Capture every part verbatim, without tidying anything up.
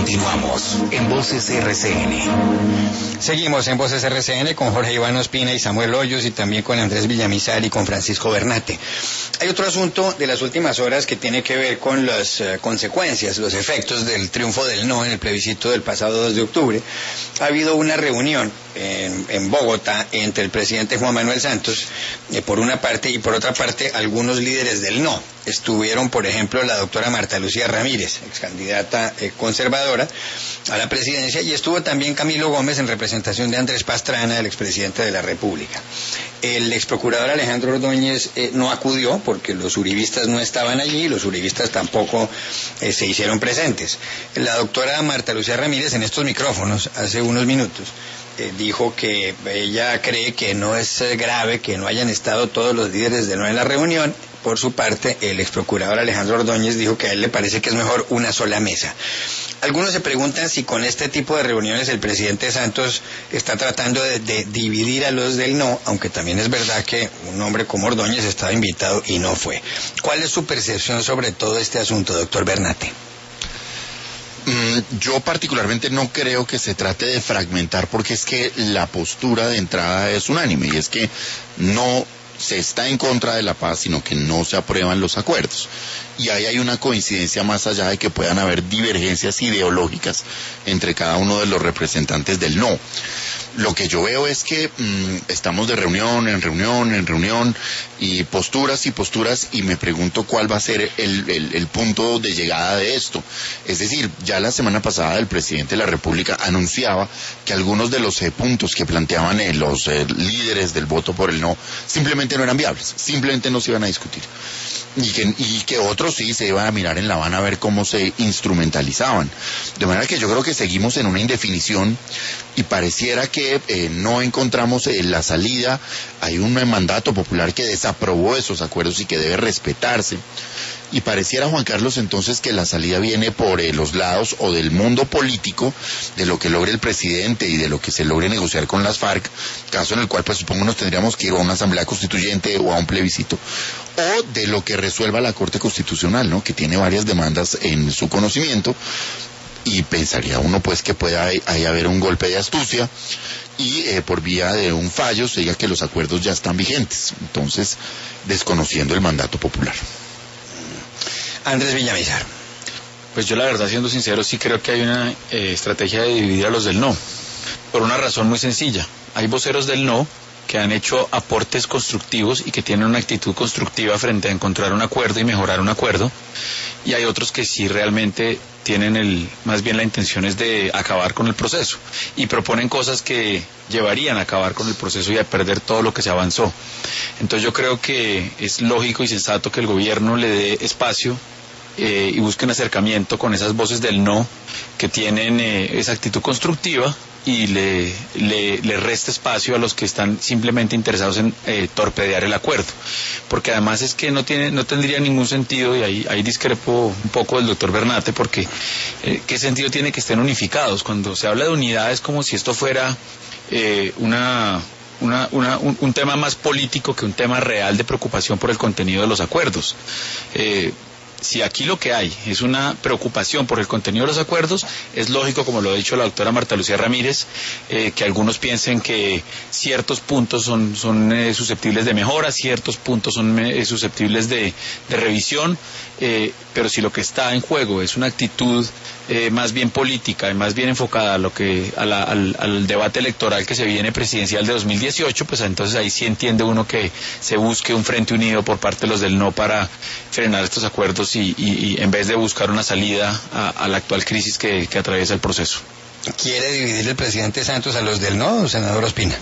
Continuamos en Voces R C N. Seguimos en Voces R C N con Jorge Iván Ospina y Samuel Hoyos, y también con Andrés Villamizar y con Francisco Bernate. Hay otro asunto de las últimas horas que tiene que ver con las uh, consecuencias, los efectos del triunfo del no en el plebiscito del pasado dos de octubre. Ha habido una reunión en, en Bogotá entre el presidente Juan Manuel Santos, eh, por una parte, y por otra parte algunos líderes del no. Estuvieron, por ejemplo, la doctora Marta Lucía Ramírez, ex candidata eh, conservadora a la presidencia, y estuvo también Camilo Gómez en representación de Andrés Pastrana, el expresidente de la República. El exprocurador Alejandro Ordóñez eh, no acudió porque los uribistas no estaban allí, los uribistas tampoco eh, se hicieron presentes. La doctora Marta Lucía Ramírez, en estos micrófonos, hace unos minutos, eh, dijo que ella cree que no es eh, grave que no hayan estado todos los líderes de no en la reunión. Por su parte, el exprocurador Alejandro Ordóñez dijo que a él le parece que es mejor una sola mesa. Algunos se preguntan si con este tipo de reuniones el presidente Santos está tratando de, de dividir a los del no, aunque también es verdad que un hombre como Ordóñez estaba invitado y no fue. ¿Cuál es su percepción sobre todo este asunto, doctor Bernate? Yo particularmente no creo que se trate de fragmentar, porque es que la postura de entrada es unánime, y es que no se está en contra de la paz, sino que no se aprueban los acuerdos. Y ahí hay una coincidencia más allá de que puedan haber divergencias ideológicas entre cada uno de los representantes del no. Lo que yo veo es que mmm, estamos de reunión en reunión en reunión y posturas y posturas, y me pregunto cuál va a ser el, el, el punto de llegada de esto. Es decir, ya la semana pasada el presidente de la República anunciaba que algunos de los eh, puntos que planteaban eh, los eh, líderes del voto por el no simplemente no eran viables, simplemente no se iban a discutir. Y que, y que otros sí se iban a mirar en La Habana a ver cómo se instrumentalizaban. De manera que yo creo que seguimos en una indefinición, y pareciera que eh, no encontramos eh, la salida. Hay un mandato popular que desaprobó esos acuerdos y que debe respetarse. Y pareciera, Juan Carlos, entonces que la salida viene por eh, los lados o del mundo político, de lo que logre el presidente y de lo que se logre negociar con las FARC, caso en el cual pues supongo nos tendríamos que ir a una asamblea constituyente o a un plebiscito, o de lo que resuelva la Corte Constitucional, ¿no?, que tiene varias demandas en su conocimiento, y pensaría uno pues que pueda ahí haber un golpe de astucia y eh, por vía de un fallo se diga que los acuerdos ya están vigentes, entonces desconociendo el mandato popular. Andrés Villamizar. Pues yo la verdad, siendo sincero, sí creo que hay una eh, estrategia de dividir a los del no, por una razón muy sencilla. Hay voceros del no que han hecho aportes constructivos y que tienen una actitud constructiva frente a encontrar un acuerdo y mejorar un acuerdo, y hay otros que sí realmente tienen el, más bien la intención es de acabar con el proceso, y proponen cosas que llevarían a acabar con el proceso y a perder todo lo que se avanzó. Entonces yo creo que es lógico y sensato que el gobierno le dé espacio eh, y busque un acercamiento con esas voces del no que tienen eh, esa actitud constructiva, y le, le, le resta espacio a los que están simplemente interesados en eh, torpedear el acuerdo, porque además es que no tiene, no tendría ningún sentido, y ahí, ahí discrepo un poco del doctor Bernate, porque eh, ¿qué sentido tiene que estén unificados? Cuando se habla de unidad es como si esto fuera eh, una... Una, una, un, un tema más político que un tema real de preocupación por el contenido de los acuerdos. Eh, Si aquí lo que hay es una preocupación por el contenido de los acuerdos, es lógico, como lo ha dicho la doctora Marta Lucía Ramírez, eh, que algunos piensen que ciertos puntos son, son eh, susceptibles de mejora, ciertos puntos son eh, susceptibles de, de revisión, eh, pero si lo que está en juego es una actitud eh, más bien política y más bien enfocada a lo que a la, al, al debate electoral que se viene presidencial de dos mil dieciocho, pues entonces ahí sí entiende uno que se busque un frente unido por parte de los del no para frenar estos acuerdos y, y, y en vez de buscar una salida a, a la actual crisis que, que atraviesa el proceso. ¿Quiere dividir el presidente Santos a los del no, senador Ospina?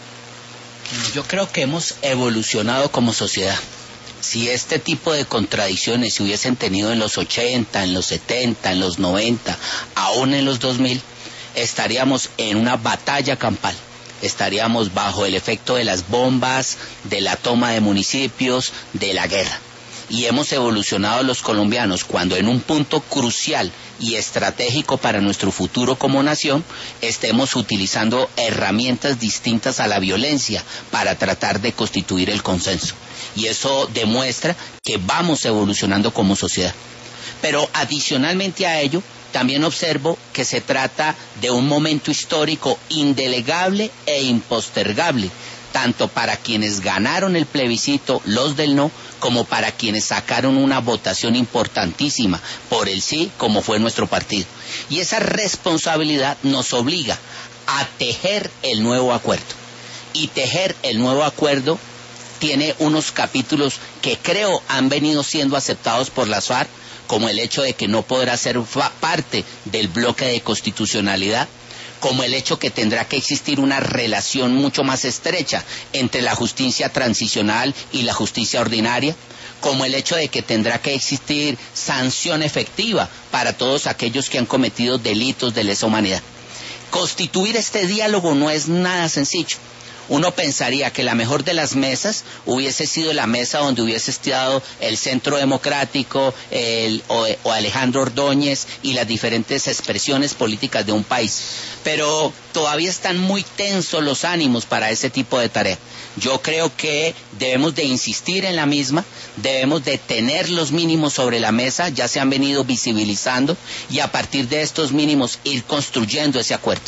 Yo creo que hemos evolucionado como sociedad. Si este tipo de contradicciones se hubiesen tenido en los ochenta, en los setenta, en los noventa, aún en los dos mil, estaríamos en una batalla campal. Estaríamos bajo el efecto de las bombas, de la toma de municipios, de la guerra. Y hemos evolucionado los colombianos cuando en un punto crucial y estratégico para nuestro futuro como nación, estemos utilizando herramientas distintas a la violencia para tratar de constituir el consenso. Y eso demuestra que vamos evolucionando como sociedad. Pero adicionalmente a ello, también observo que se trata de un momento histórico indelegable e impostergable, tanto para quienes ganaron el plebiscito, los del no, como para quienes sacaron una votación importantísima por el sí, como fue nuestro partido. Y esa responsabilidad nos obliga a tejer el nuevo acuerdo. Y tejer el nuevo acuerdo tiene unos capítulos que creo han venido siendo aceptados por las FARC, como el hecho de que no podrá ser parte del bloque de constitucionalidad, como el hecho que tendrá que existir una relación mucho más estrecha entre la justicia transicional y la justicia ordinaria, como el hecho de que tendrá que existir sanción efectiva para todos aquellos que han cometido delitos de lesa humanidad. Constituir este diálogo no es nada sencillo. Uno pensaría que la mejor de las mesas hubiese sido la mesa donde hubiese estado el Centro Democrático el, o, o Alejandro Ordóñez y las diferentes expresiones políticas de un país. Pero todavía están muy tensos los ánimos para ese tipo de tarea. Yo creo que debemos de insistir en la misma, debemos de tener los mínimos sobre la mesa, ya se han venido visibilizando, y a partir de estos mínimos ir construyendo ese acuerdo.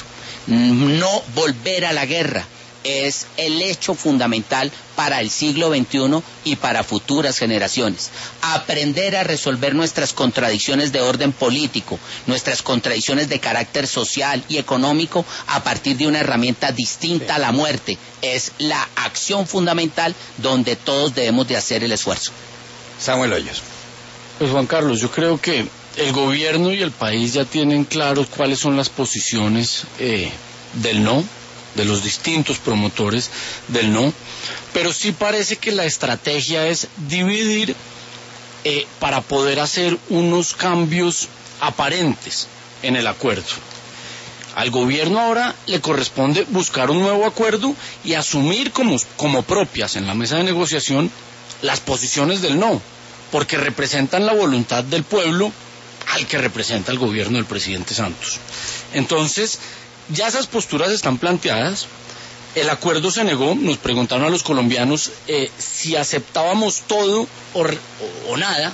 No volver a la guerra es el hecho fundamental para el siglo veintiuno y para futuras generaciones. Aprender a resolver nuestras contradicciones de orden político, nuestras contradicciones de carácter social y económico a partir de una herramienta distinta a la muerte, es la acción fundamental donde todos debemos de hacer el esfuerzo. Samuel Hoyos. Pues Juan Carlos, yo creo que el gobierno y el país ya tienen claros cuáles son las posiciones eh, del no, de los distintos promotores del no, pero sí parece que la estrategia es dividir eh, para poder hacer unos cambios aparentes en el acuerdo. Al gobierno ahora le corresponde buscar un nuevo acuerdo y asumir como, como propias en la mesa de negociación las posiciones del no, porque representan la voluntad del pueblo al que representa el gobierno del presidente Santos. Entonces, ya esas posturas están planteadas, el acuerdo se negó, nos preguntaron a los colombianos eh, si aceptábamos todo o, o, o nada,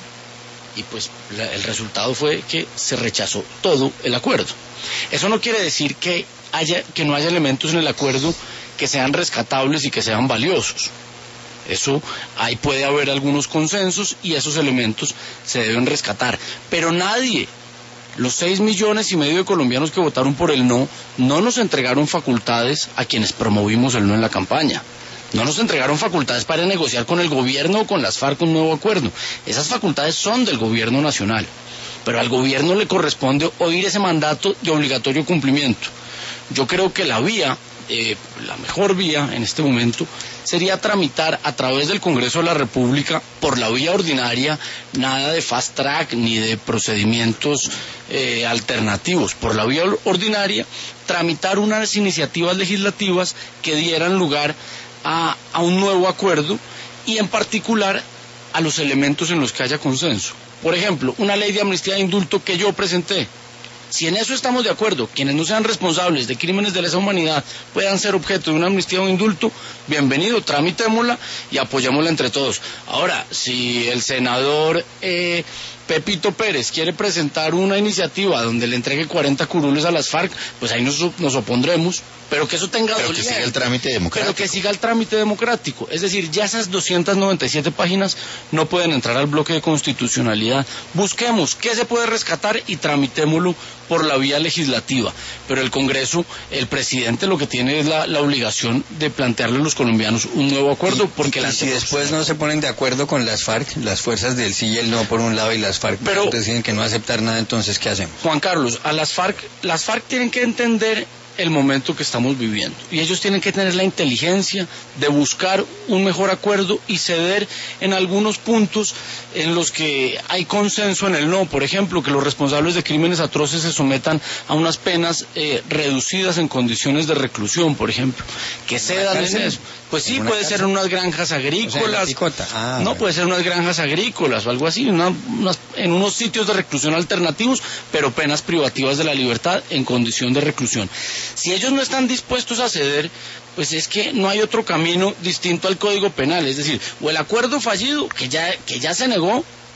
y pues la, el resultado fue que se rechazó todo el acuerdo. Eso no quiere decir que, haya, que no haya elementos en el acuerdo que sean rescatables y que sean valiosos. Eso, ahí puede haber algunos consensos y esos elementos se deben rescatar, pero nadie... Los seis millones y medio de colombianos que votaron por el no, no nos entregaron facultades a quienes promovimos el no en la campaña. No nos entregaron facultades para negociar con el gobierno o con las FARC un nuevo acuerdo. Esas facultades son del gobierno nacional. Pero al gobierno le corresponde oír ese mandato de obligatorio cumplimiento. Yo creo que la vía, eh, la mejor vía en este momento, sería tramitar a través del Congreso de la República, por la vía ordinaria, nada de fast track ni de procedimientos eh, alternativos. Por la vía ordinaria, tramitar unas iniciativas legislativas que dieran lugar a, a un nuevo acuerdo y en particular a los elementos en los que haya consenso. Por ejemplo, una ley de amnistía de indulto que yo presenté. Si en eso estamos de acuerdo, quienes no sean responsables de crímenes de lesa humanidad puedan ser objeto de una amnistía o indulto, bienvenido, tramitémosla y apoyémosla entre todos. Ahora, si el senador eh, Pepito Pérez quiere presentar una iniciativa donde le entregue cuarenta curules a las FARC, pues ahí nos, nos opondremos, pero que eso tenga pero que siga el trámite democrático. Pero que siga el trámite democrático. Es decir, ya esas doscientas noventa y siete páginas no pueden entrar al bloque de constitucionalidad. Busquemos qué se puede rescatar y tramitémoslo por la vía legislativa. Pero el Congreso, el presidente lo que tiene es la, la obligación de plantearle a los colombianos un nuevo acuerdo. Y, porque y, y si después no se ponen de acuerdo con las FARC, las fuerzas del sí y el no por un lado y las FARC pero, deciden que no aceptar nada, entonces ¿qué hacemos? Juan Carlos, a las FARC, las FARC tienen que entender el momento que estamos viviendo y ellos tienen que tener la inteligencia de buscar un mejor acuerdo y ceder en algunos puntos en los que hay consenso en el no. Por ejemplo, que los responsables de crímenes atroces se sometan a unas penas eh, reducidas en condiciones de reclusión, por ejemplo, que cedan en eso. Pues sí, puede ser en unas granjas agrícolas, o sea, ah, no, bueno. puede ser en unas granjas agrícolas o algo así, una, unas, en unos sitios de reclusión alternativos, pero penas privativas de la libertad en condición de reclusión. Si ellos no están dispuestos a ceder, pues es que no hay otro camino distinto al Código Penal, es decir, o el acuerdo fallido, que ya, que ya se negó,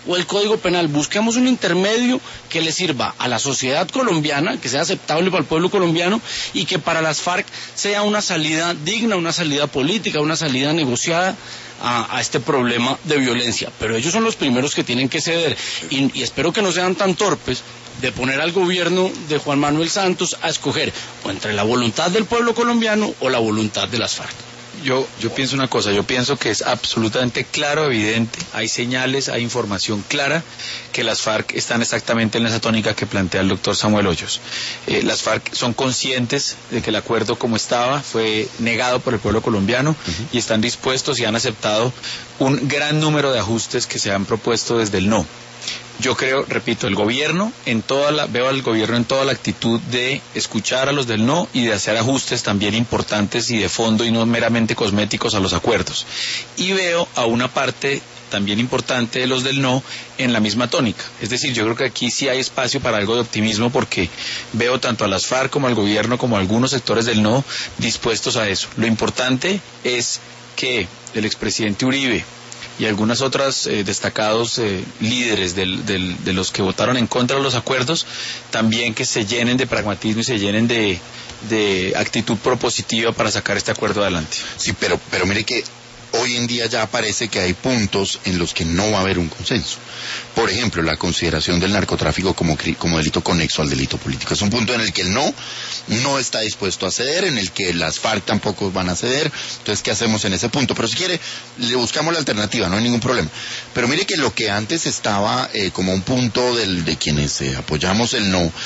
o el Código Penal. Busquemos un intermedio que le sirva a la sociedad colombiana, que sea aceptable para el pueblo colombiano y que para las FARC sea una salida digna, una salida política, una salida negociada a, a este problema de violencia. Pero ellos son los primeros que tienen que ceder y, y espero que no sean tan torpes de poner al gobierno de Juan Manuel Santos a escoger o entre la voluntad del pueblo colombiano o la voluntad de las FARC. Yo, yo pienso una cosa, yo pienso que es absolutamente claro, evidente, hay señales, hay información clara que las FARC están exactamente en esa tónica que plantea el doctor Samuel Hoyos. Eh, las FARC son conscientes de que el acuerdo como estaba fue negado por el pueblo colombiano uh-huh. y están dispuestos y han aceptado un gran número de ajustes que se han propuesto desde el no. Yo creo, repito, el gobierno en toda la, veo al gobierno en toda la actitud de escuchar a los del no y de hacer ajustes también importantes y de fondo y no meramente cosméticos a los acuerdos. Y veo a una parte también importante de los del no en la misma tónica. Es decir, yo creo que aquí sí hay espacio para algo de optimismo porque veo tanto a las FARC como al gobierno como a algunos sectores del no dispuestos a eso. Lo importante es que el expresidente Uribe y algunas otras eh, destacados eh, líderes del, del, de los que votaron en contra de los acuerdos, también que se llenen de pragmatismo y se llenen de, de actitud propositiva para sacar este acuerdo adelante. Sí, pero, pero mire que hoy en día ya parece que hay puntos en los que no va a haber un consenso. Por ejemplo, la consideración del narcotráfico como, como delito conexo al delito político. Es un punto en el que el no no está dispuesto a ceder, en el que las FARC tampoco van a ceder. Entonces, ¿qué hacemos en ese punto? Pero si quiere, le buscamos la alternativa, no hay ningún problema. Pero mire que lo que antes estaba eh, como un punto del, de quienes eh, apoyamos el no,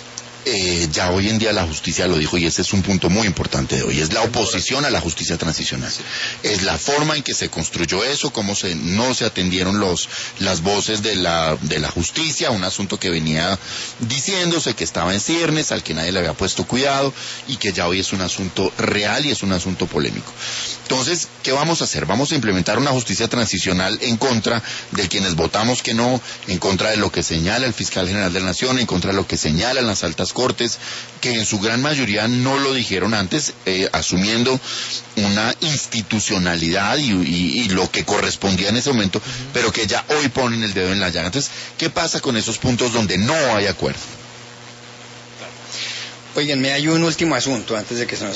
Eh, ya hoy en día la justicia lo dijo y ese es un punto muy importante de hoy, es la oposición a la justicia transicional, es la forma en que se construyó eso, cómo se, no se atendieron los, las voces de la, de la justicia, un asunto que venía diciéndose que estaba en ciernes, al que nadie le había puesto cuidado y que ya hoy es un asunto real y es un asunto polémico. Entonces, ¿qué vamos a hacer? Vamos a implementar una justicia transicional en contra de quienes votamos que no, en contra de lo que señala el fiscal general de la Nación, en contra de lo que señalan las altas cortes, que en su gran mayoría no lo dijeron antes, eh, asumiendo una institucionalidad y, y, y lo que correspondía en ese momento, uh-huh. pero que ya hoy ponen el dedo en la llaga. Entonces, ¿qué pasa con esos puntos donde no hay acuerdo? Oigan, me hay un último asunto antes de que se nos